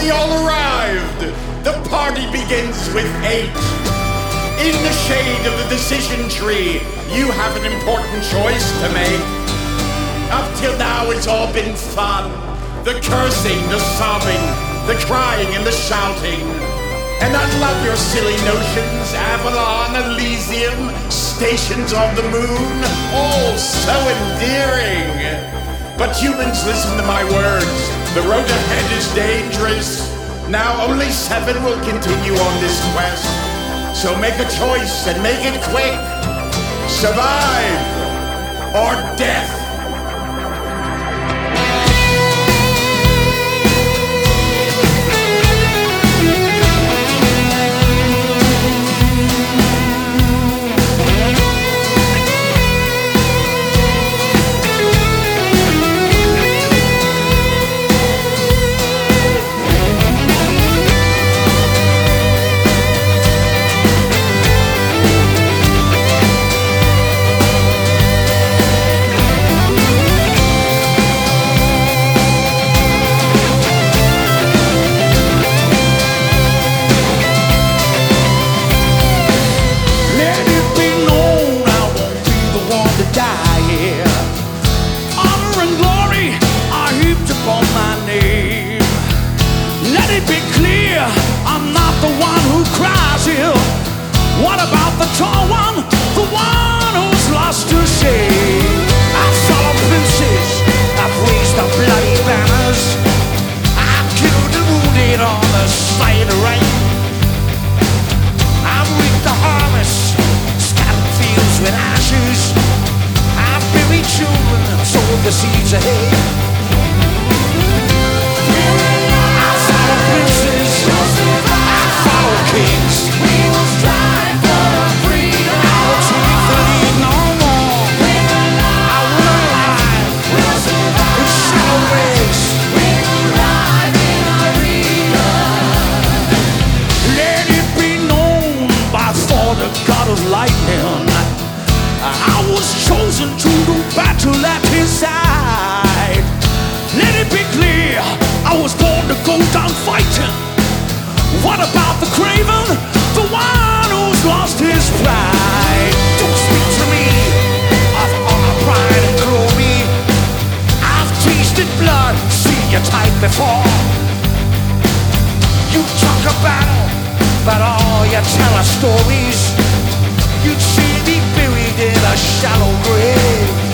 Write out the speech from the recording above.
finally all arrived. The party begins with 8. In the shade of the decision tree, you have an important choice to make. Up till now, it's all been fun. The cursing, the sobbing, the crying and the shouting. And unlike your silly notions, Avalon, Elysium, stations on the moon, all so endearing. But humans, listen to my words. The road ahead is dangerous. Now only 7 will continue on this quest. So make a choice and make it quick. Survive or death. What about the tall one, the one who's lost to shame? I've followed princes, I've raised the bloody banners, I've killed and wounded on the side of rain. I've reaped the harvest, scattered fields with ashes, I've buried children, sowed the seeds of hate. I've followed princes, I've followed kings. We will strive for freedom. I will take the lead no more. We're alive. I will alive. We'll survive. In shallow waves. We will ride in arena. Let it be known by Thor, the god of lightning, I was chosen to do battle at his side. Let it be clear, I was born to go down fighting. What about the craven, the one who's lost his pride? Don't speak to me of honor, pride and glory. I've tasted blood, seen your type before. You talk a battle, but all you tell are stories. You'd see me buried in a shallow grave.